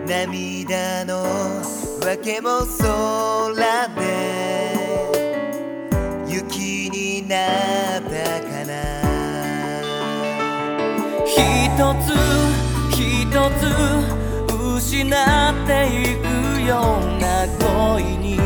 涙のわけも空で雪になったかな。 一つ一つ失っていくような恋に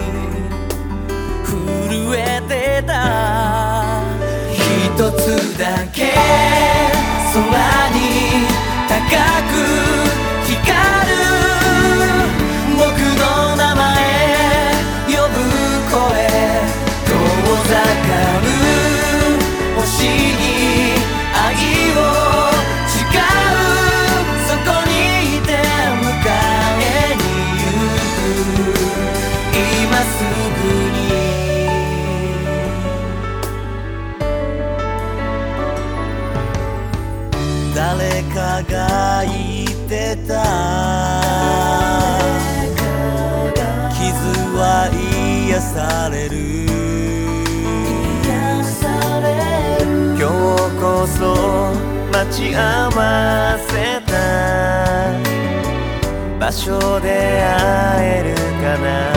震えてた。一つだけ空に高く光る僕の名前呼ぶ声、遠ざかる星に愛を誓う、そこにいて迎えに行く今すぐに。 誰かが言ってた、傷は癒される。今日こそ待ち合わせた場所で会えるかな。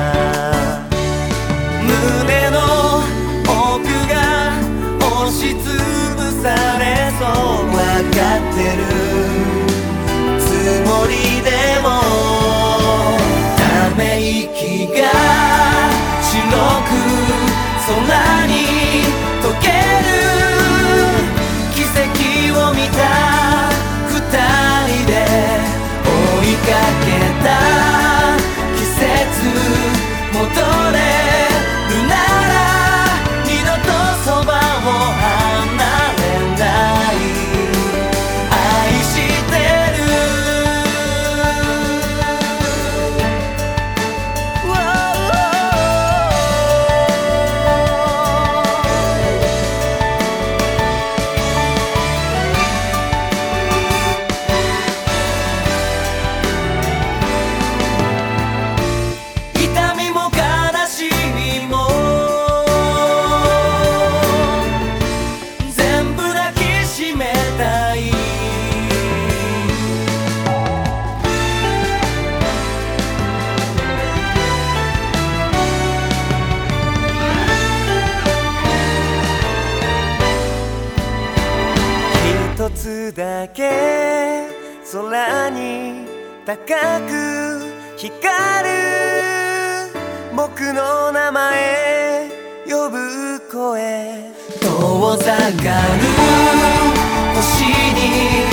胸の奥が押しつぶされそう、 わかってるつもりでもため息が白く空に溶ける。奇跡を見た二人で追いかけた季節、戻れるなら二度とそばを離れない。愛してる。痛みも悲しみも全部抱きしめたい。 一つだけ空に高く光る僕の名前呼ぶ声、 遠ざかる星に